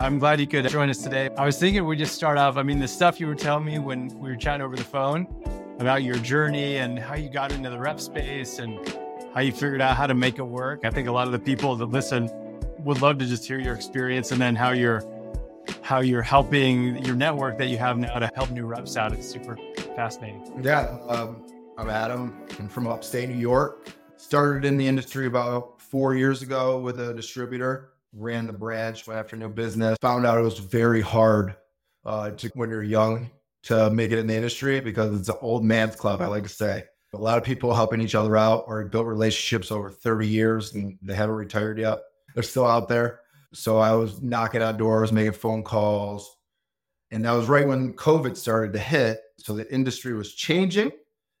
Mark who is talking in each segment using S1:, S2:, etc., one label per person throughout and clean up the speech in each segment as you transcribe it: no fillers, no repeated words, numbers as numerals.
S1: I'm glad you could join us today. I was thinking we'd just start off. I mean, the stuff you were telling me when we were chatting over the phone about your journey and how you got into the rep space and how you figured out how to make it work. I think a lot of the people that listen would love to just hear your experience and then how you're helping your network that you have now to help new reps out. It's super fascinating.
S2: Yeah, I'm Adam. I'm from upstate New York. Started in the industry about 4 years ago with a distributor. Ran the branch, went after new business. Found out it was very hard when you're young to make it in the industry because it's an old man's club, I like to say. A lot of people helping each other out or built relationships over 30 years and they haven't retired yet. They're still out there. So I was knocking on doors, making phone calls. And that was right when COVID started to hit. So the industry was changing.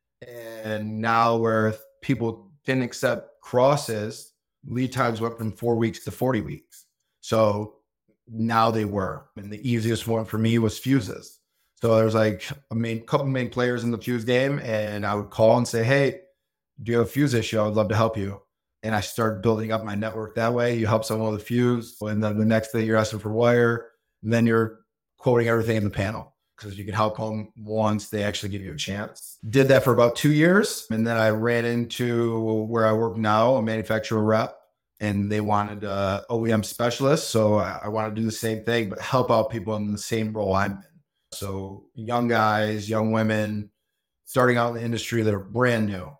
S2: And now where people didn't accept crosses, lead times went from 4 weeks to 40 weeks. So now they were. And the easiest one for me was fuses. So there's like couple main players in the fuse game. And I would call and say, hey, do you have a fuse issue? I would love to help you. And I started building up my network that way. You help someone with a fuse. And then the next day you're asking for wire. And then you're quoting everything in the panel. Because you can help them once they actually give you a chance. Did that for about 2 years. And then I ran into where I work now, a manufacturer rep, and they wanted an OEM specialist. So I want to do the same thing, but help out people in the same role I'm in. So young guys, young women, starting out in the industry that are brand new.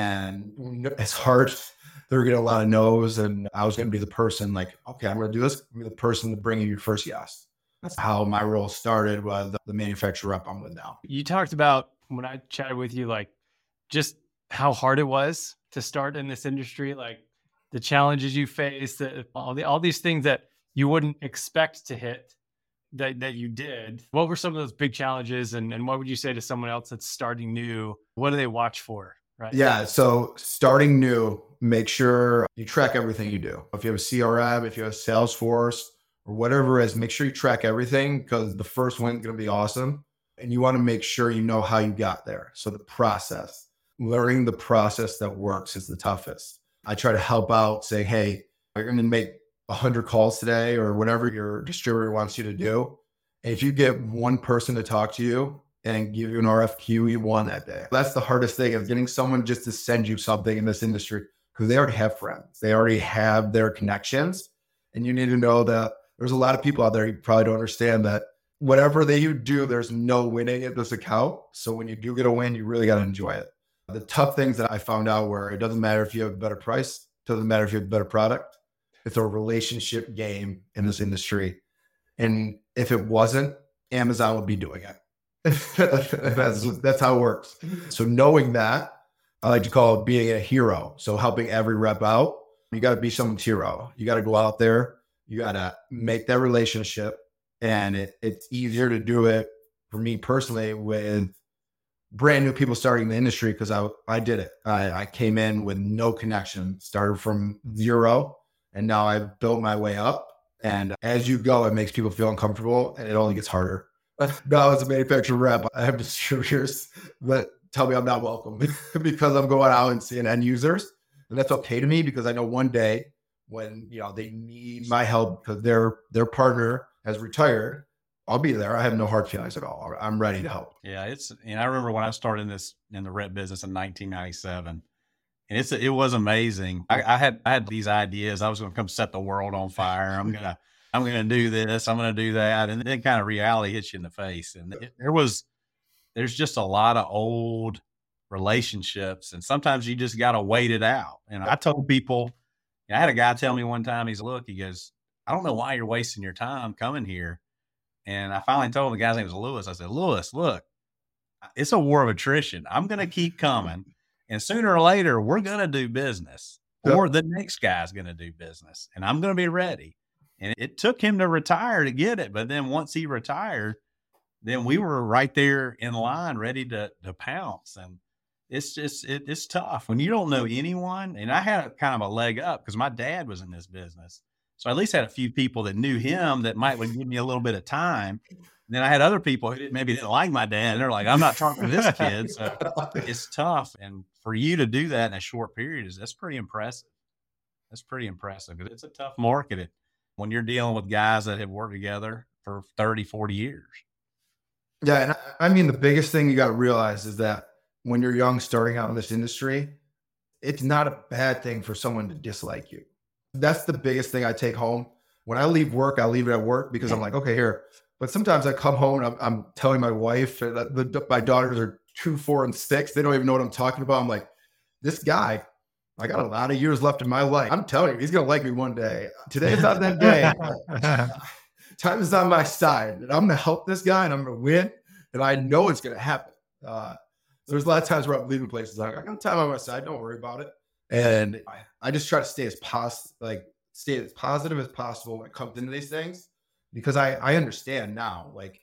S2: And it's hard. They're getting a lot of no's. And I was going to be the person like, okay, I'm going to do this. I'm going to be the person to bring you your first yes. That's how my role started with the manufacturer rep I'm with now.
S1: You talked about when I chatted with you, like just how hard it was to start in this industry, like the challenges you faced, all these things that you wouldn't expect to hit that you did. What were some of those big challenges and what would you say to someone else that's starting new? What do they watch for? Right.
S2: Yeah. So starting new, make sure you track everything you do. If you have a CRM, if you have Salesforce, or whatever it is, make sure you track everything because the first one's going to be awesome. And you want to make sure you know how you got there. So the process, learning the process that works is the toughest. I try to help out, say, hey, you're going to make 100 calls today or whatever your distributor wants you to do. And if you get one person to talk to you and give you an RFQ, you won that day. That's the hardest thing is getting someone just to send you something in this industry because they already have friends. They already have their connections. And you need to know that there's a lot of people out there, you probably don't understand that whatever you do, there's no winning at this account. So when you do get a win, you really got to enjoy it. The tough things that I found out where it doesn't matter if you have a better price, doesn't matter if you have a better product. It's a relationship game in this industry. And if it wasn't, Amazon would be doing it. That's how it works. So knowing that, I like to call it being a hero. So helping every rep out, you got to be someone's hero. You got to go out there. You got to make that relationship. And it's easier to do it for me personally with brand new people starting the industry because I did it. I came in with no connection, started from zero, and now I've built my way up. And as you go, it makes people feel uncomfortable and it only gets harder. Now as a manufacturer rep, I have distributors that tell me I'm not welcome because I'm going out and seeing end users. And that's okay to me because I know one day when they need my help because their partner has retired, I'll be there. I have no hard feelings at all. I'm ready to help.
S3: Yeah, I remember when I started in the rep business in 1997, and it was amazing. I had these ideas. I was going to come set the world on fire. I'm gonna do this. I'm gonna do that, and then kind of reality hits you in the face. And there's just a lot of old relationships, and sometimes you just got to wait it out. And I told people. I had a guy tell me one time, he goes, I don't know why you're wasting your time coming here. And I finally told him, the guy's name was Lewis. I said, Lewis, look, it's a war of attrition. I'm going to keep coming. And sooner or later, we're going to do business or the next guy's going to do business and I'm going to be ready. And it took him to retire to get it. But then once he retired, then we were right there in line, ready to pounce. And it's just, it's tough when you don't know anyone. And I had kind of a leg up because my dad was in this business. So I at least had a few people that knew him that would give me a little bit of time. And then I had other people who maybe didn't like my dad. And they're like, I'm not talking to this kid. So it's tough. And for you to do that in a short period, that's pretty impressive. That's pretty impressive because it's a tough market. when you're dealing with guys that have worked together for 30, 40 years.
S2: Yeah. And I mean, the biggest thing you got to realize is that when you're young, starting out in this industry, it's not a bad thing for someone to dislike you. That's the biggest thing I take home. When I leave work, I leave it at work because I'm like, okay, here. But sometimes I come home and I'm telling my wife that my daughters are 2, 4, and 6. They don't even know what I'm talking about. I'm like, this guy, I got a lot of years left in my life. I'm telling you, he's going to like me one day. Today's not that day. Time is on my side. And I'm going to help this guy and I'm going to win. And I know it's going to happen. There's a lot of times where I'm leaving places like, I got time on my side. Don't worry about it. And I just try to stay as positive as possible when it comes into these things, because I understand now, like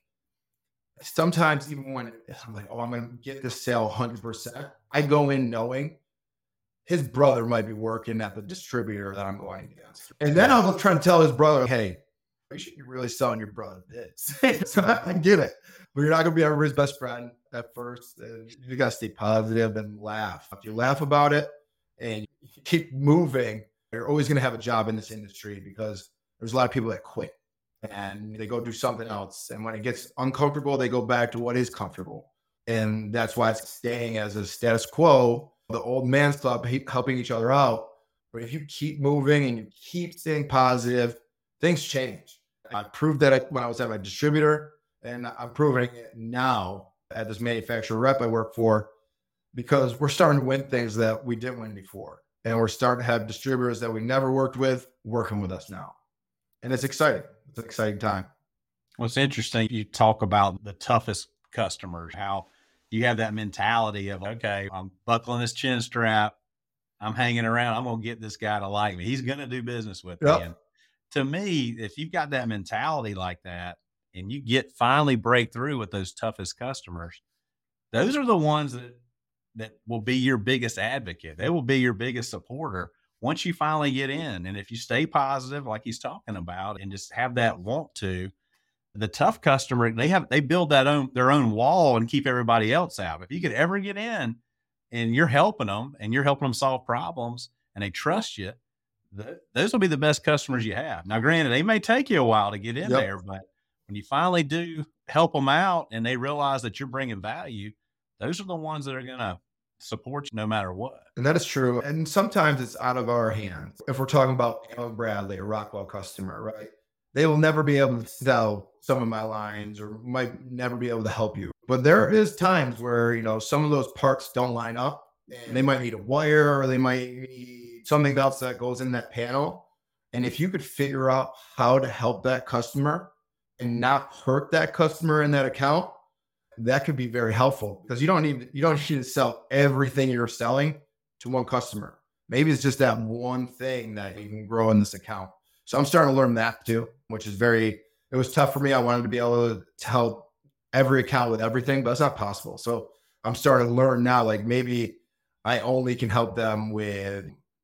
S2: sometimes even when I'm like, oh, I'm going to get this sale 100%, I go in knowing his brother might be working at the distributor that I'm going against. And then I'll try to tell his brother, hey, you should be really selling your brother this. So I get it, but you're not going to be everybody's best friend at first. You got to stay positive and laugh. If you laugh about it and you keep moving, you're always going to have a job in this industry, because there's a lot of people that quit and they go do something else. And when it gets uncomfortable, they go back to what is comfortable. And that's why it's staying as a status quo, the old man's club, helping each other out. But if you keep moving and you keep staying positive, things change. I proved that when I was at my distributor, and I'm proving it now at this manufacturer rep I work for, because we're starting to win things that we didn't win before. And we're starting to have distributors that we never worked with working with us now. And it's exciting. It's an exciting time.
S3: Well, it's interesting. You talk about the toughest customers, how you have that mentality of, okay, I'm buckling this chin strap. I'm hanging around. I'm going to get this guy to like me. He's going to do business with me. And to me, if you've got that mentality like that and you finally break through with those toughest customers, those are the ones that will be your biggest advocate. They will be your biggest supporter once you finally get in. And if you stay positive, like he's talking about, and just have that want to, the tough customer, they build their own wall and keep everybody else out. If you could ever get in and you're helping them solve problems and they trust you, those will be the best customers you have. Now, granted, they may take you a while to get in there, but when you finally do help them out and they realize that you're bringing value, those are the ones that are going to support you no matter what.
S2: And that is true. And sometimes it's out of our hands. If we're talking about Allen Bradley, a Rockwell customer, right? They will never be able to sell some of my lines or might never be able to help you. But there is times where, some of those parts don't line up and they might need a wire or they might need something else that goes in that panel. And if you could figure out how to help that customer and not hurt that customer in that account, that could be very helpful, because you don't need to sell everything you're selling to one customer. Maybe it's just that one thing that you can grow in this account. So I'm starting to learn that too, which is it was tough for me. I wanted to be able to help every account with everything, but it's not possible. So I'm starting to learn now, like maybe I only can help them with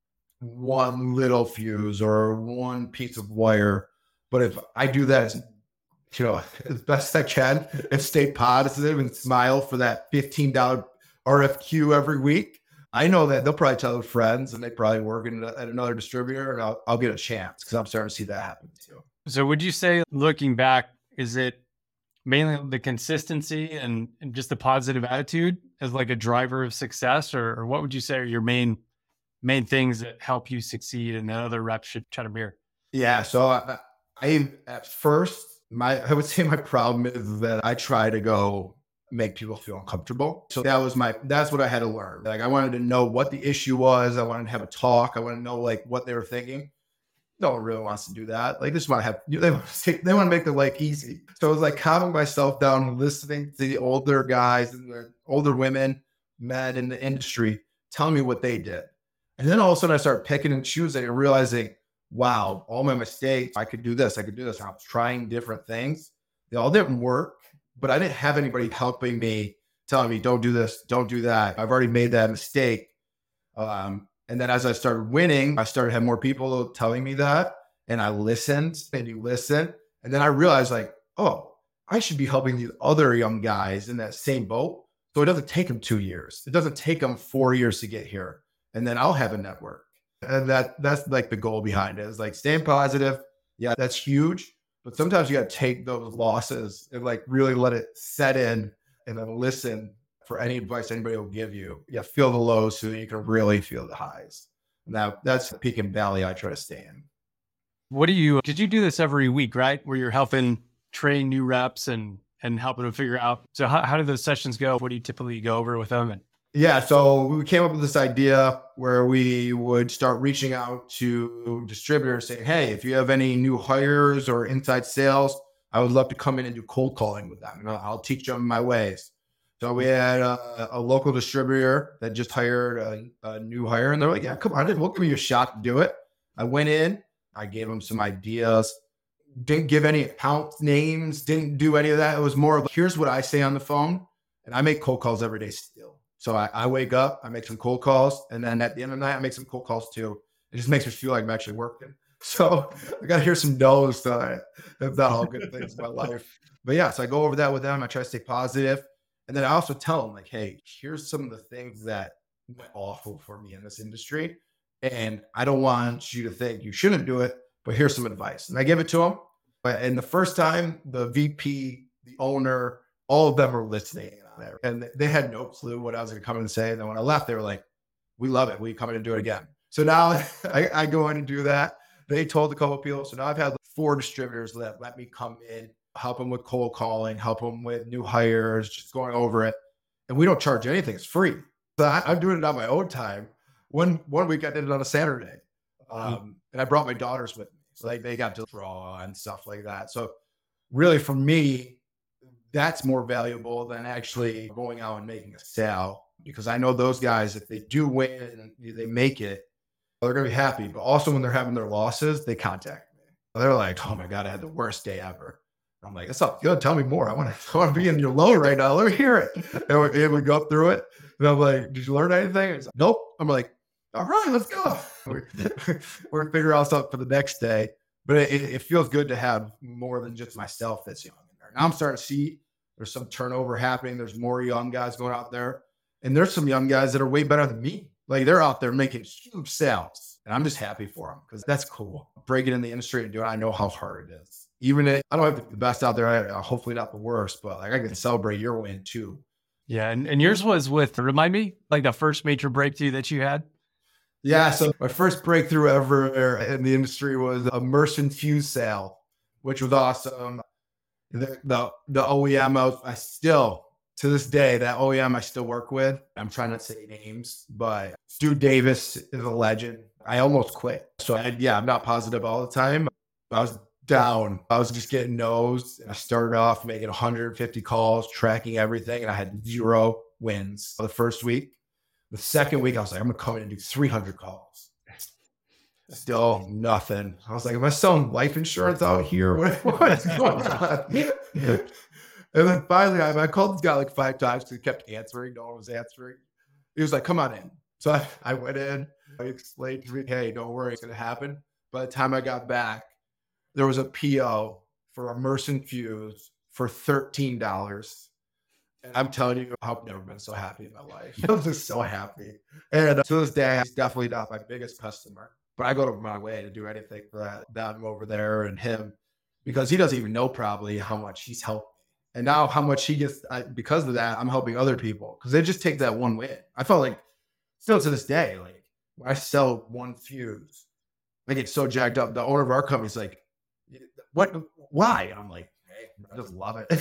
S2: one little fuse or one piece of wire. But if I do that as best I can and stay positive and smile for that $15 RFQ every week, I know that they'll probably tell their friends and they probably work at another distributor, and I'll get a chance, because I'm starting to see that happen too.
S1: So would you say, looking back, is it mainly the consistency and just the positive attitude as like a driver of success, or what would you say are your main things that help you succeed and that other reps should try to mirror?
S2: Yeah. So I at first, I would say my problem is that I try to go make people feel uncomfortable. So that's what I had to learn. Like, I wanted to know what the issue was. I wanted to have a talk. I want to know like what they were thinking. No one really wants to do that. Like, they want to make their life easy. So it was like calming myself down, listening to the older guys and the older women, men in the industry, telling me what they did. And then all of a sudden I started picking and choosing and realizing, wow, all my mistakes, I could do this. I was trying different things. They all didn't work, but I didn't have anybody helping me, telling me, don't do this, don't do that. I've already made that mistake. And then as I started winning, I started having more people telling me that. And I listened, and you listen. And then I realized, like, oh, I should be helping these other young guys in that same boat. So it doesn't take them 2 years. It doesn't take them 4 years to get here. And then I'll have a network. And that's like the goal behind it, is like staying positive. Yeah, that's huge. But sometimes you got to take those losses and like really let it set in and then listen for any advice anybody will give you. Yeah, feel the lows so that you can really feel the highs. Now that's the peak and valley I try to stay in.
S1: What do you, did you do this every week, right? Where you're helping train new reps and helping them figure out. So how do those sessions go? What do you typically go over with them?
S2: Yeah, so we came up with this idea where we would start reaching out to distributors saying, hey, if you have any new hires or inside sales, I would love to come in and do cold calling with them. I'll teach them my ways. So we had a local distributor that just hired a new hire, and they're like, yeah, come on, we'll give you a shot to do it. I went in, I gave them some ideas, didn't give any account names, didn't do any of that. It was more of, here's what I say on the phone, and I make cold calls every day still. So I wake up, I make some cold calls, and then at the end of the night, I make some cold calls too. It just makes me feel like I'm actually working. So I got to hear some no's tonight. If not all good things in my life. But yeah, so I go over that with them. I try to stay positive. And then I also tell them like, hey, here's some of the things that went awful for me in this industry. And I don't want you to think you shouldn't do it, but here's some advice. And I give it to them. And the first time, the VP, the owner, all of them were listening. And they had no clue what I was going to come in and say. And then when I left, they were like, we love it. Will you come in and do it again? So now I go in and do that. They told a couple of people. So now I've had 4 distributors that let me come in, help them with cold calling, help them with new hires, just going over it. And we don't charge anything. It's free. So I'm doing it on my own time. One week I did it on a Saturday. And I brought my daughters with me. So they got to draw and stuff like that. So really for me, that's more valuable than actually going out and making a sale, because I know those guys, if they do win and they make it, they're going to be happy. But also when they're having their losses, they contact me. They're like, oh my God, I had the worst day ever. I'm like, it's not good. Tell me more. I want to be in your low right now. Let me hear it. And we go through it. And I'm like, did you learn anything? He's like, nope. I'm like, all right, let's go. We're going to figure out something for the next day. But it feels good to have more than just myself that's young in there. Now I'm starting to see there's some turnover happening. There's more young guys going out there. And there's some young guys that are way better than me. Like they're out there making huge sales. And I'm just happy for them because that's cool. Breaking in the industry and doing it, I know how hard it is. Even if I don't have the best out there, hopefully not the worst, but like I can celebrate your win too.
S1: Yeah. And yours was with, remind me, like the first major breakthrough that you had?
S2: Yeah. So my first breakthrough ever in the industry was a immersion fuse sale, which was awesome. The OEM, I still, to this day, that OEM I still work with, I'm trying not to say names, but Stu Davis is a legend. I almost quit. So I'm not positive all the time. I was down. I was just getting no's. I started off making 150 calls, tracking everything, and I had 0 wins the first week. The second week, I was like, I'm going to come in and do 300 calls. Still nothing. I was like, am I selling life insurance out here? What's going on? And then finally, I called this guy like 5 times because he kept answering. No one was answering. He was like, come on in. So I went in. I explained to me, hey, don't worry, it's going to happen. By the time I got back, there was a PO for immersion fuse for $13. And I'm telling you, I've never been so happy in my life. I was just so happy. And to this day, he's definitely not my biggest customer. But I go to my way to do anything for them over there and him, because he doesn't even know probably how much he's helped me. And now how much he gets, because of that, I'm helping other people because they just take that one win. I felt like still to this day, like when I sell one fuse, I get so jacked up. The owner of our company is like, what, why? And I'm like, hey, I just love it.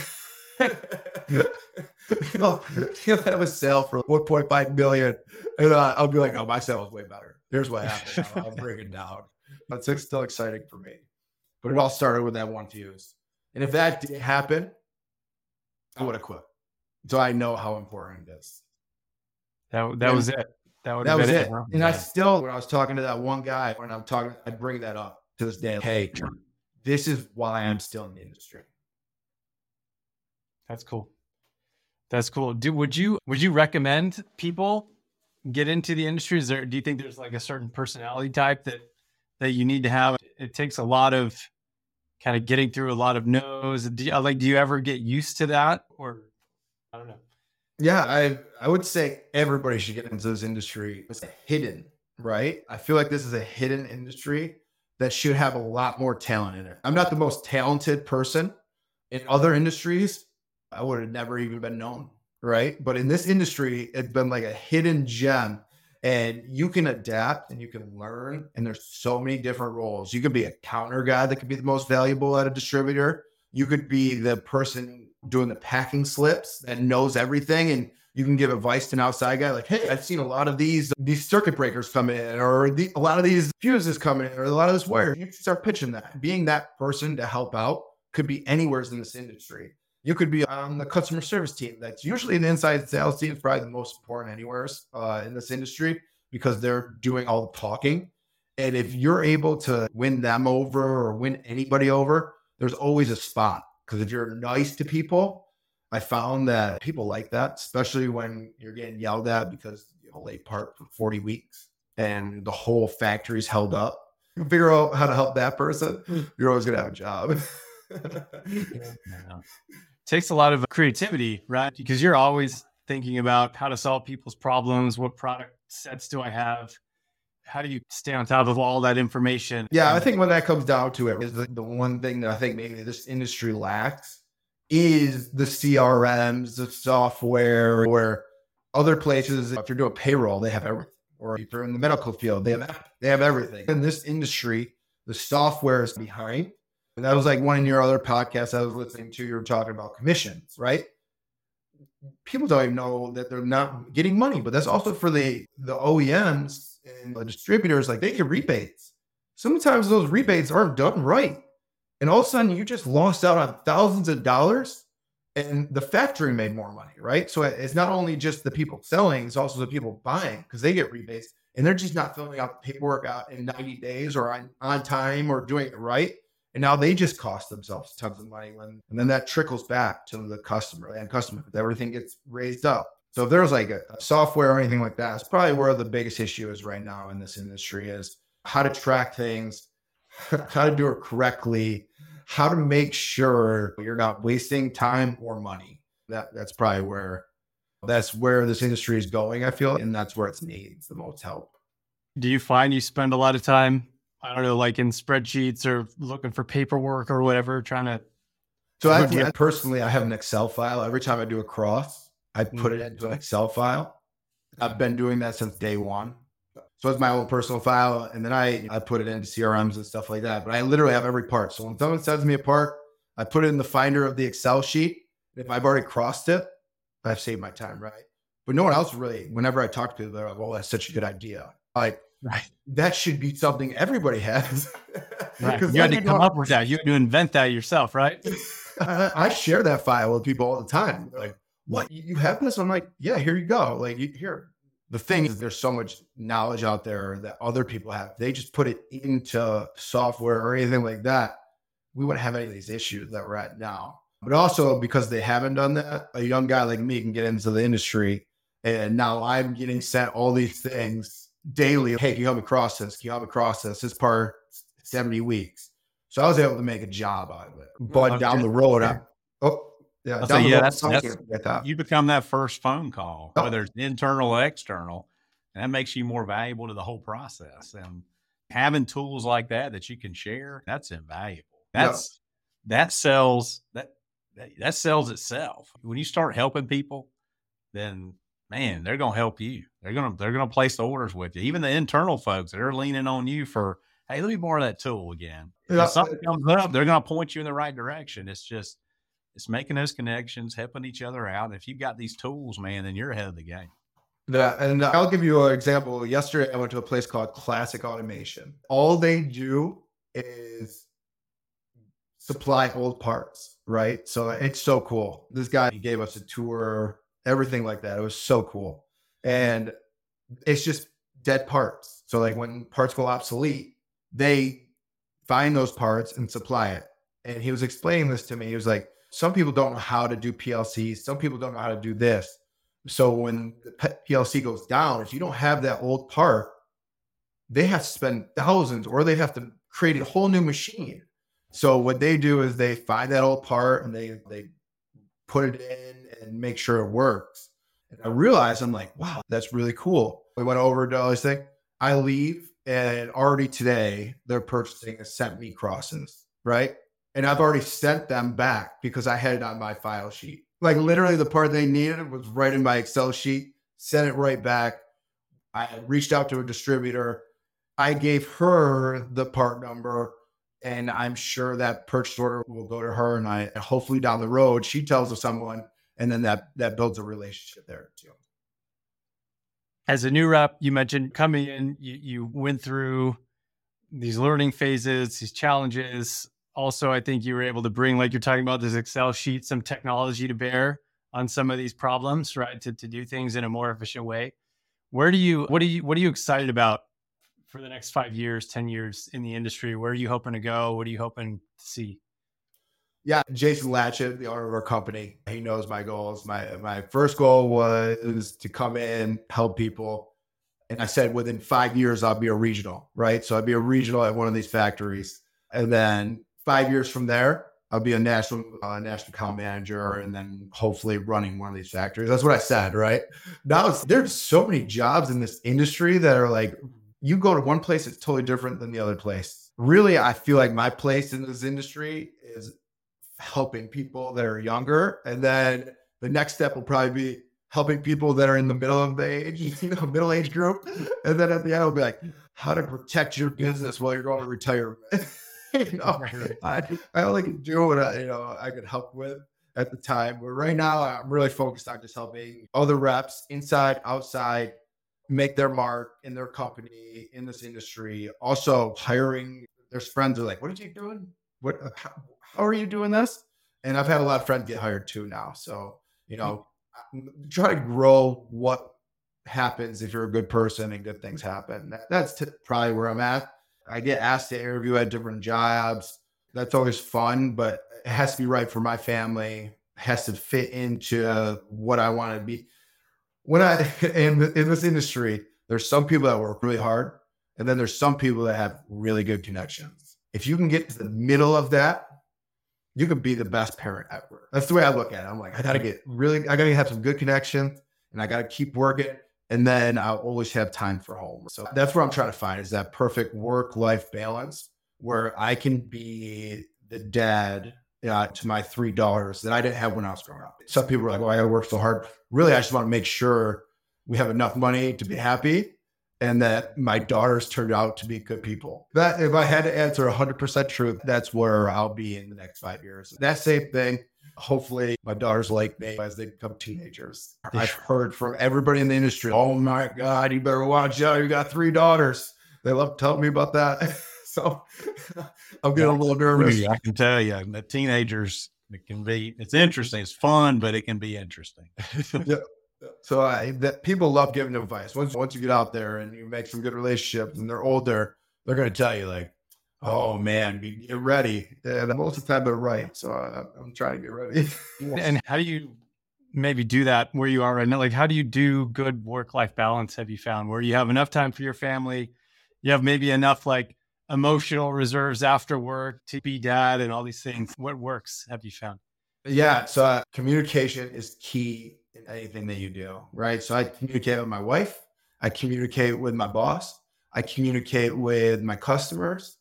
S2: That was sale for 1.5 million. And I'll be like, oh, my sale was way better. Here's what happened. I'll break it down. But it's still exciting for me. But it all started with that one fuse. And if that didn't happen, I would have quit. So I know how important it is.
S1: That was it. That
S2: was it. And I still, when I was talking to that one guy, when I'm talking, I bring that up to this day. Hey, this is why I'm still in the industry.
S1: That's cool. That's cool. Would you recommend people get into the industry? Do you think there's like a certain personality type that you need to have? It takes a lot of kind of getting through a lot of no's. Do you ever get used to that, or I don't know?
S2: Yeah, I would say everybody should get into this industry. It's hidden, right? I feel like this is a hidden industry that should have a lot more talent in it. I'm not the most talented person in other industries. I would have never even been known, right? But in this industry, it's been like a hidden gem, and you can adapt and you can learn. And there's so many different roles. You could be a counter guy that could be the most valuable at a distributor. You could be the person doing the packing slips that knows everything, and you can give advice to an outside guy like, hey, I've seen a lot of these circuit breakers come in, or a lot of these fuses coming in, or a lot of this wire. You start pitching that. Being that person to help out could be anywhere in this industry. You could be on the customer service team. That's usually the inside sales team is probably the most important anywhere in this industry, because they're doing all the talking. And if you're able to win them over or win anybody over, there's always a spot. Because if you're nice to people, I found that people like that, especially when you're getting yelled at because you have a late part for 40 weeks and the whole factory's held up. You figure out how to help that person, you're always going to have a job.
S1: Yeah. Takes a lot of creativity, right? Because you're always thinking about how to solve people's problems. What product sets do I have? How do you stay on top of all that information?
S2: Yeah, I think when that comes down to it, is the one thing that I think maybe this industry lacks is the CRMs, the software, where other places, if you're doing payroll, they have everything. Or if you're in the medical field, they have everything. In this industry, the software is behind. And that was like one of your other podcasts I was listening to. You were talking about commissions, right? People don't even know that they're not getting money, but that's also for the OEMs and the distributors. Like, they get rebates. Sometimes those rebates aren't done right. And all of a sudden you just lost out on thousands of dollars, and the factory made more money, right? So it's not only just the people selling, it's also the people buying, because they get rebates and they're just not filling out the paperwork out in 90 days or on time or doing it right. And now they just cost themselves tons of money. And then that trickles back to the customer, and everything gets raised up. So if there's like a software or anything like that, it's probably where the biggest issue is right now in this industry, is how to track things, how to do it correctly, how to make sure you're not wasting time or money. That's probably where this industry is going, I feel. And that's where it needs the most help.
S1: Do you find you spend a lot of time, I don't know, like in spreadsheets or looking for paperwork or whatever, trying to?
S2: So I personally, I have an Excel file. Every time I do a cross, I put it into an Excel file. I've been doing that since day one. So it's my own personal file. And then I put it into CRMs and stuff like that. But I literally have every part. So when someone sends me a part, I put it in the finder of the Excel sheet. If I've already crossed it, I've saved my time, right? But no one else really, whenever I talk to people, they're like, well, that's such a good idea. Like, right. That should be something everybody has.
S1: Right. You had to come up with that. You had to invent that yourself, right?
S2: I share that file with people all the time. They're like, what? You have this? I'm like, yeah, here you go. Like, here. The thing is, there's so much knowledge out there that other people have. They just put it into software or anything like that. We wouldn't have any of these issues that we're at now. But also, because they haven't done that, a young guy like me can get into the industry. And now I'm getting sent all these things daily. Hey, can you help me cross this? Can you help me cross this? This part 70 weeks. So I was able to make a job out of it. But down the road,
S3: you become that first phone call, whether it's internal or external, and that makes you more valuable to the whole process. And having tools like that you can share, that's invaluable. That sells itself. When you start helping people, then man, they're going to help you. They're going to place the orders with you. Even the internal folks that are leaning on you for, hey, let me borrow that tool again. If something comes up, they're going to point you in the right direction. It's making those connections, helping each other out. And if you've got these tools, man, then you're ahead of the game.
S2: And I'll give you an example. Yesterday, I went to a place called Classic Automation. All they do is supply old parts, right? So it's so cool. This guy, he gave us a tour, everything like that. It was so cool. And it's just dead parts. So like when parts go obsolete, they find those parts and supply it. And he was explaining this to me. He was like, some people don't know how to do PLCs. Some people don't know how to do this. So when the PLC goes down, if you don't have that old part, they have to spend thousands, or they have to create a whole new machine. So what they do is they find that old part and they put it in and make sure it works. And I realized, I'm like, wow, that's really cool. We went over to all this thing. I leave And already today, they're purchasing and sent me crosses, right? And I've already sent them back because I had it on my file sheet. Like literally the part they needed was right in my Excel sheet, sent it right back. I reached out to a distributor. I gave her the part number, and I'm sure that purchase order will go to her. And I hopefully down the road, she tells of someone, and then that builds a relationship there too.
S1: As a new rep, you mentioned coming in, you went through these learning phases, these challenges. Also, I think you were able to bring, like you're talking about this Excel sheet, some technology to bear on some of these problems, right? To do things in a more efficient way. What are you excited about for the next 5 years, 10 years in the industry? Where are you hoping to go? What are you hoping to see?
S2: Yeah, Jason Latchett, the owner of our company, he knows my goals. My first goal was to come in, help people. And I said within 5 years, I'll be a regional, right? So I'd be a regional at one of these factories. And then 5 years from there, I'll be a national account manager, and then hopefully running one of these factories. That's what I said, right? Now there's so many jobs in this industry that are like, you go to one place, it's totally different than the other place. Really, I feel like my place in this industry is helping people that are younger. And then the next step will probably be helping people that are in the middle of the age, middle age group. And then at the end, it'll be like, how to protect your business while you're going to retirement. I only can do what I could help with at the time. But right now, I'm really focused on just helping other reps inside, outside, make their mark in their company, in this industry. Also hiring. There's friends who are like, what are you doing? How are you doing this? And I've had a lot of friends get hired too now. So, try to grow what happens if you're a good person and good things happen. That's probably where I'm at. I get asked to interview at different jobs. That's always fun, but it has to be right for my family. It has to fit into what I want to be. In this industry, there's some people that work really hard, and then there's some people that have really good connections. If you can get to the middle of that, you could be the best parent ever. That's the way I look at it. I'm like, I gotta have some good connections, and I gotta keep working. And then I'll always have time for home. So that's what I'm trying to find, is that perfect work-life balance where I can be the dad to my 3 daughters that I didn't have when I was growing up. Some people are like, I gotta work so hard. Really, I just want to make sure we have enough money to be happy and that my daughters turned out to be good people. That if I had to answer 100% truth, that's where I'll be in the next 5 years. That same thing. Hopefully my daughters like me as they become teenagers. I've heard from everybody in the industry, oh my God, you better watch out. You got 3 daughters. They love telling me about that. So I'm getting a little nervous.
S3: I can tell you the teenagers, it's interesting. It's fun, but it can be interesting.
S2: Yeah. So that people love giving advice. Once you get out there and you make some good relationships and they're older, they're going to tell you like, oh man, get ready. And most of the time they're right. So I'm trying to get ready.
S1: And how do you maybe do that where you are right now? Like, how do you do good work-life balance? Have you found where you have enough time for your family? You have maybe enough like emotional reserves after work to be dad and all these things. What works have you found?
S2: Yeah. So communication is key in anything that you do, right? So I communicate with my wife. I communicate with my boss. I communicate with my customers.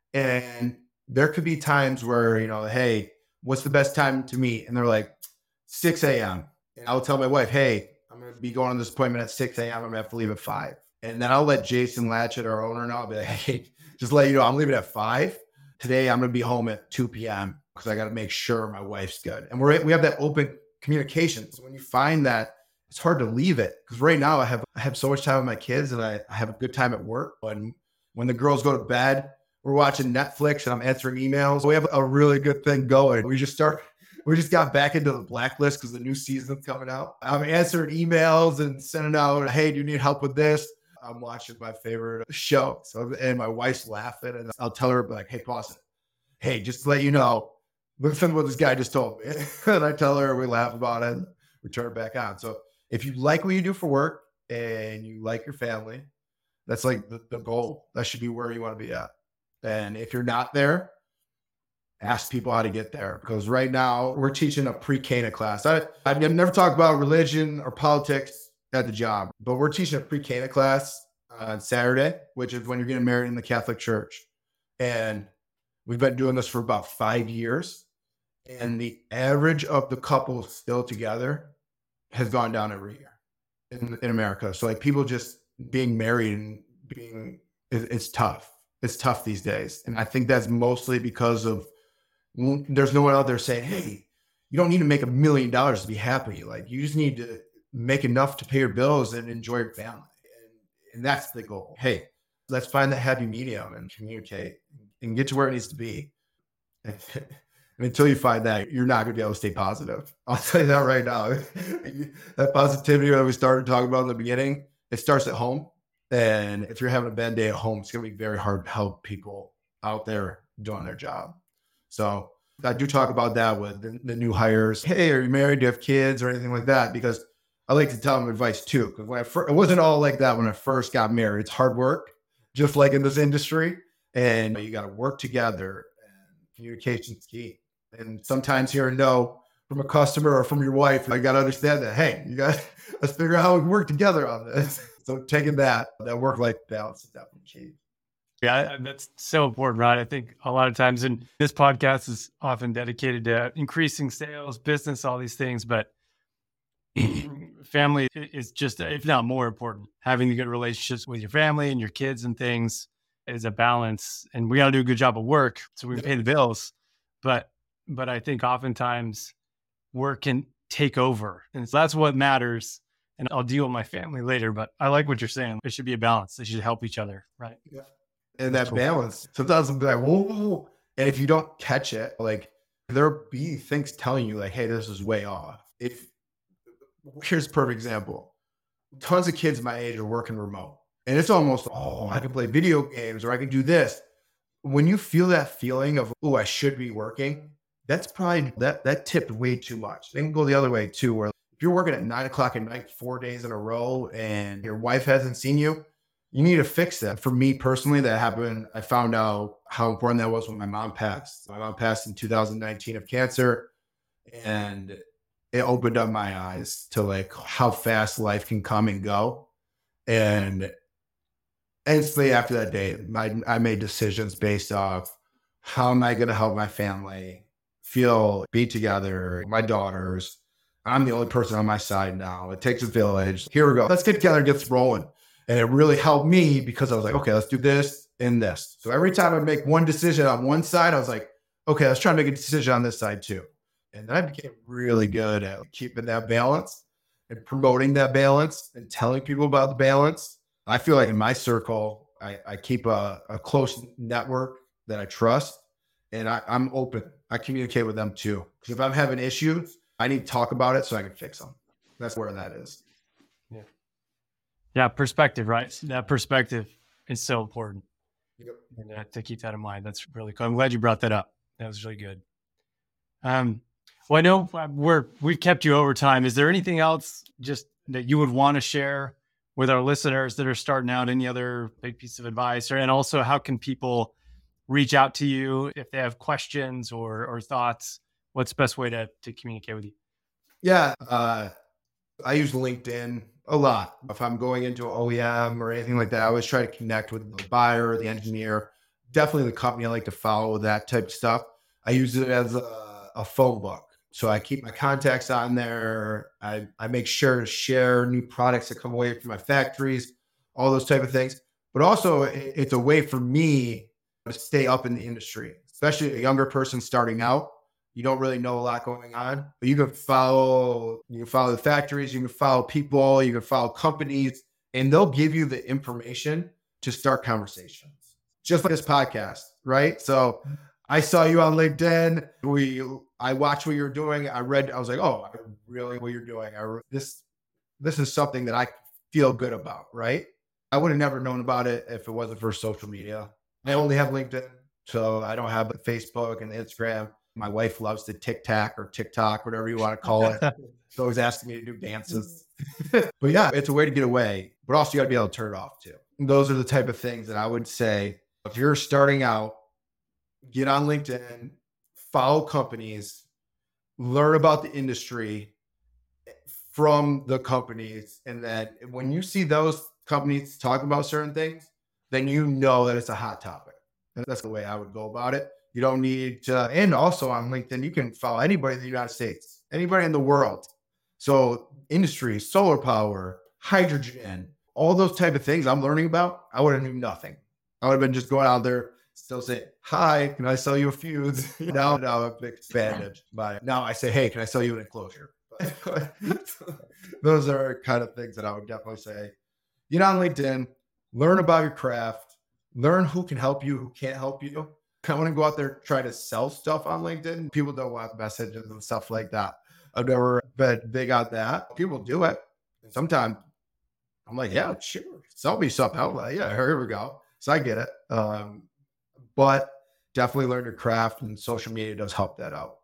S2: And there could be times where, hey, what's the best time to meet? And they're like 6 a.m. And I'll tell my wife, hey, I'm going to be going on this appointment at 6 a.m. I'm going to have to leave at 5. And then I'll let Jason Latchett, our owner, know. I'll be like, hey, just let you know, I'm leaving at 5. Today, I'm going to be home at 2 p.m. because I got to make sure my wife's good. And we have that open communication. So when you find that, it's hard to leave it, because right now I have so much time with my kids and I have a good time at work. And when the girls go to bed, we're watching Netflix and I'm answering emails. We have a really good thing going. We just got back into the blacklist because the new season's coming out. I'm answering emails and sending out, hey, do you need help with this? I'm watching my favorite show. So, and my wife's laughing and I'll tell her like, hey, pause it. Hey, just to let you know, listen to what this guy just told me. And I tell her, we laugh about it, and we turn it back on. So if you like what you do for work and you like your family, that's like the goal. That should be where you want to be at. And if you're not there, ask people how to get there. Because right now we're teaching a pre-Cana class. I've never talked about religion or politics at the job, but we're teaching a pre-Cana class on Saturday, which is when you're getting married in the Catholic Church. And we've been doing this for about 5 years. And the average of the couples still together has gone down every year in America. So like people just being married and it's tough. It's tough these days. And I think that's mostly because of there's no one out there saying, hey, you don't need to make $1 million to be happy. Like you just need to make enough to pay your bills and enjoy your family. And that's the goal. Hey, let's find that happy medium and communicate and get to where it needs to be. And until you find that, you're not going to be able to stay positive. I'll tell you that right now. That positivity that we started talking about in the beginning, it starts at home. And if you're having a bad day at home, it's going to be very hard to help people out there doing their job. So I do talk about that with the new hires. Hey, are you married? Do you have kids or anything like that? Because I like to tell them advice too. Because when it wasn't all like that when I first got married. It's hard work, just like in this industry. And you got to work together. And communication's key. And sometimes hearing no from a customer or from your wife, I got to understand that, hey, let's figure out how we can work together on this. So taking that work-life balance is definitely key.
S1: Yeah, that's so important, right? I think a lot of times, and this podcast is often dedicated to increasing sales, business, all these things, but family is just, if not more important. Having the good relationships with your family and your kids and things is a balance. And we got to do a good job of work so we can pay the bills. But I think oftentimes work can take over. And so that's what matters. And I'll deal with my family later. But I like what you're saying. There should be a balance. They should help each other, right?
S2: Yeah. And that balance, sometimes I'm like, whoa. And if you don't catch it, like there'll be things telling you like, hey, this is way off. Here's a perfect example. Tons of kids my age are working remote. And it's almost, I can play video games or I can do this. When you feel that feeling of, I should be working, that's probably that tipped way too much. They can go the other way too, where if you're working at 9 o'clock at night, 4 days in a row, and your wife hasn't seen you, you need to fix that. For me personally, that happened. I found out how important that was when my mom passed. My mom passed in 2019 of cancer, and it opened up my eyes to like how fast life can come and go. And instantly after that day, I made decisions based off how am I going to help my family be together, my daughters. I'm the only person on my side now. It takes a village. Here we go. Let's get together and get this rolling. And it really helped me because I was like, okay, let's do this and this. So every time I make one decision on one side, I was like, okay, let's try to make a decision on this side too. And then I became really good at keeping that balance and promoting that balance and telling people about the balance. I feel like in my circle, I keep a close network that I trust, and I'm open. I communicate with them too. Because if I'm having issues, I need to talk about it so I can fix them. That's where that is.
S1: Yeah, perspective, right? That perspective is so important.
S2: Yep.
S1: And to keep that in mind, that's really cool. I'm glad you brought that up. That was really good. Well, I know we've kept you over time. Is there anything else just that you would want to share with our listeners that are starting out? Any other big piece of advice? And also, how can people reach out to you if they have questions or thoughts? What's the best way to communicate with you?
S2: Yeah, I use LinkedIn a lot. If I'm going into an OEM or anything like that, I always try to connect with the buyer, the engineer, definitely the company. I like to follow that type of stuff. I use it as a phone book. So I keep my contacts on there. I make sure to share new products that come away from my factories, all those type of things. But also it's a way for me to stay up in the industry, especially a younger person starting out. You don't really know a lot going on, but you can follow the factories, you can follow people, you can follow companies, and they'll give you the information to start conversations. Just like this podcast, right? So I saw you on LinkedIn. I watched what you were doing. I was like, oh, really what you're doing. This is something that I feel good about, right? I would have never known about it if it wasn't for social media. I only have LinkedIn, so I don't have Facebook and Instagram. My wife loves the TikTok, whatever you want to call it. She's always asking me to do dances. But yeah, it's a way to get away, but also you got to be able to turn it off too. And those are the type of things that I would say, if you're starting out, get on LinkedIn, follow companies, learn about the industry from the companies. And then when you see those companies talk about certain things, then you know that it's a hot topic. And that's the way I would go about it. You don't need to, and also on LinkedIn, you can follow anybody in the United States, anybody in the world. So industry, solar power, hydrogen, all those type of things I'm learning about, I would have knew nothing. I would have been just going out there, still saying, hi, can I sell you a fuse? now I've expanded by it. Now I say, hey, can I sell you an enclosure? Those are kind of things that I would definitely say. Get on LinkedIn, learn about your craft, learn who can help you, who can't help you. I want to go out there, try to sell stuff on LinkedIn. People don't want messages and stuff like that. I've never been big on that. People do it. Sometimes I'm like, yeah, sure. Sell me something. I'm like, yeah, here we go. So I get it. But definitely learn your craft, and social media does help that out.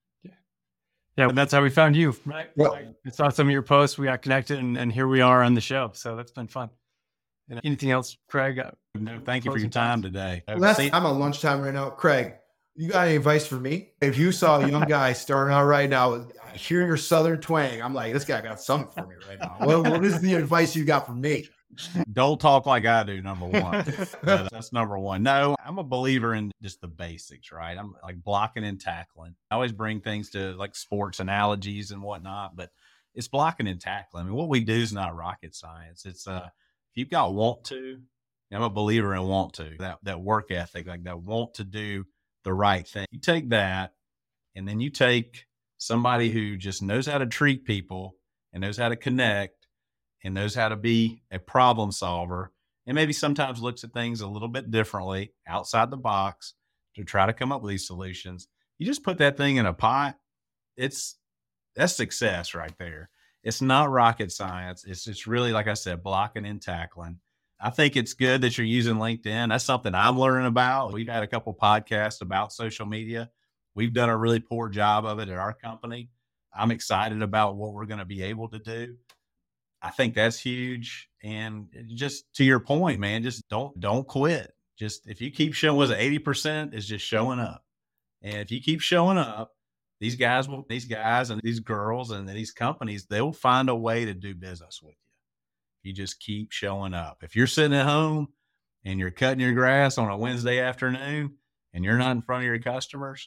S1: Yeah, and that's how we found you, right?
S2: Well,
S1: I saw some of your posts, we got connected, and here we are on the show. So that's been fun. And anything else, Craig?
S3: No, thank you for your time today.
S2: I'm at lunchtime right now. Craig, you got any advice for me? If you saw a young guy starting out right now, I hear your Southern twang, I'm like, this guy got something for me right now. What is the advice you got for me?
S3: Don't talk like I do, number one. That's number one. No, I'm a believer in just the basics, right? I'm like blocking and tackling. I always bring things to like sports analogies and whatnot, but it's blocking and tackling. I mean, what we do is not rocket science. It's if you've got want to, I'm a believer in want to, that work ethic, like that want to do the right thing. You take that, and then you take somebody who just knows how to treat people and knows how to connect and knows how to be a problem solver, and maybe sometimes looks at things a little bit differently outside the box to try to come up with these solutions. You just put that thing in a pot. That's success right there. It's not rocket science. It's just really, like I said, blocking and tackling. I think it's good that you're using LinkedIn. That's something I'm learning about. We've had a couple podcasts about social media. We've done a really poor job of it at our company. I'm excited about what we're going to be able to do. I think that's huge. And just to your point, man, just don't quit. Just if you keep showing, was it 80% is just showing up. And if you keep showing up, these guys and these girls and these companies, they will find a way to do business with you. You just keep showing up. If you're sitting at home and you're cutting your grass on a Wednesday afternoon and you're not in front of your customers,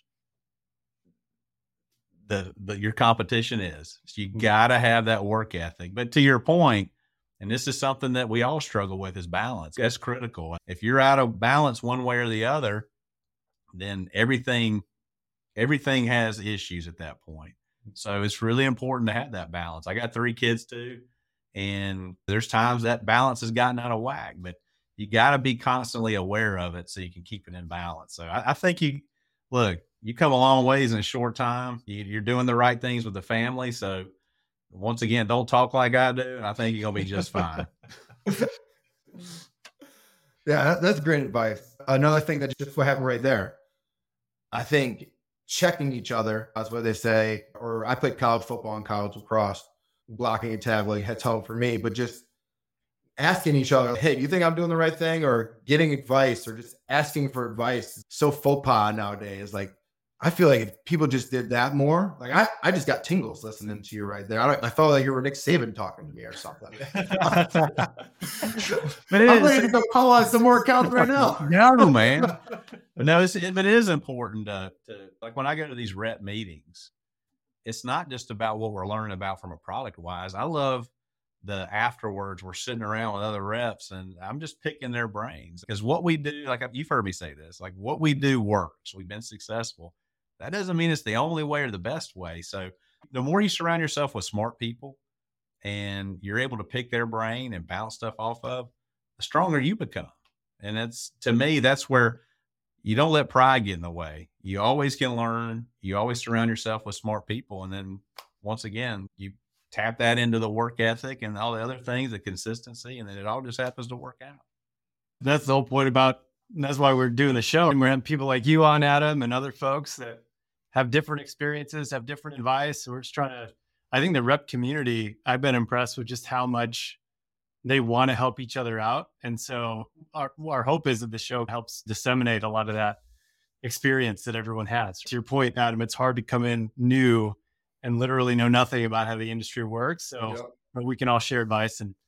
S3: your competition is. So you got to have that work ethic. But to your point, and this is something that we all struggle with, is balance. That's critical. If you're out of balance one way or the other, then everything has issues at that point. So it's really important to have that balance. I got 3 kids too, and there's times that balance has gotten out of whack, but you got to be constantly aware of it so you can keep it in balance. So I think you come a long ways in a short time. You're doing the right things with the family. So once again, don't talk like I do. I think you're going to be just fine.
S2: Yeah, that's great advice. Another thing that just what happened right there, I think checking each other, that's what they say, or I played college football and college lacrosse, blocking and tackling, hits home for me, but just asking each other, hey, do you think I'm doing the right thing? Or getting advice, or just asking for advice. So faux pas nowadays. Like, I feel like if people just did that more, like I just got tingles listening to you right there. I felt like you were Nick Saban talking to me or something.
S1: But
S2: I'm ready to go call on some more accounts right now.
S3: No, man. But it is important to like when I go to these rep meetings, it's not just about what we're learning about from a product wise. I love the afterwards, we're sitting around with other reps and I'm just picking their brains, because what we do, like you've heard me say this, like what we do works. We've been successful. That doesn't mean it's the only way or the best way. So the more you surround yourself with smart people and you're able to pick their brain and bounce stuff off of, the stronger you become. And that's, to me, that's where you don't let pride get in the way. You always can learn. You always surround yourself with smart people. And then once again, you tap that into the work ethic and all the other things, the consistency, and then it all just happens to work out.
S1: That's the whole point about, and that's why we're doing the show. And we're having people like you on, Adam, and other folks that have different experiences, have different advice. So we're just trying to, I think the rep community, I've been impressed with just how much they want to help each other out. And so our hope is that the show helps disseminate a lot of that experience that everyone has. To your point, Adam, it's hard to come in new and literally know nothing about how the industry works. So but we can all share advice and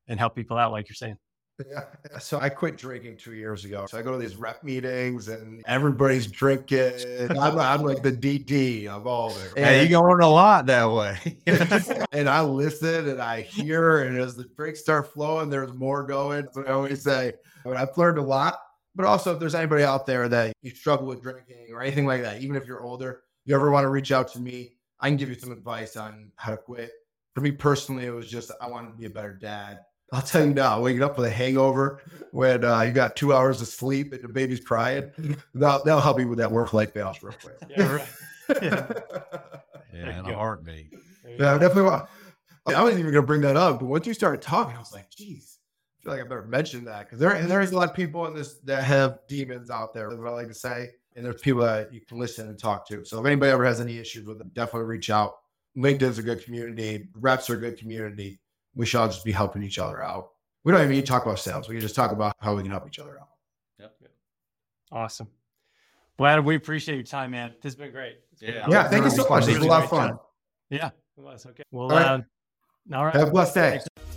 S1: and help people out, like you're saying.
S2: Yeah. So I quit drinking 2 years ago. So I go to these rep meetings and everybody's drinking. I'm like the DD of all of it.
S3: Hey, you going a lot that way.
S2: And I listen and I hear, and as the drinks start flowing, there's more going. So I always say, I've learned a lot. But also, if there's anybody out there that you struggle with drinking or anything like that, even if you're older, you ever want to reach out to me, I can give you some advice on how to quit. For me personally, it was just I wanted to be a better dad. I'll tell you now, waking up with a hangover when you got 2 hours of sleep and the baby's crying, that'll help you with that work-life balance real quick.
S1: Yeah, right.
S3: Yeah, in a heartbeat.
S2: Yeah, definitely. I wasn't even going to bring that up, but once you started talking, I was like, geez, I feel like I better mention that because there is a lot of people in this that have demons out there, is what I like to say. And there's people that you can listen and talk to. So if anybody ever has any issues with them, definitely reach out. LinkedIn's a good community. Reps are a good community. We should all just be helping each other out. We don't even need to talk about sales. We can just talk about how we can help each other out.
S3: Yep.
S1: Awesome. Well, Adam, we appreciate your time, man. This has been great.
S2: Yeah, thank you so much. It was a lot of fun.
S1: Yeah, it was. Okay. Well,
S2: all right.
S1: All right.
S2: Have a blessed day.
S1: Thanks.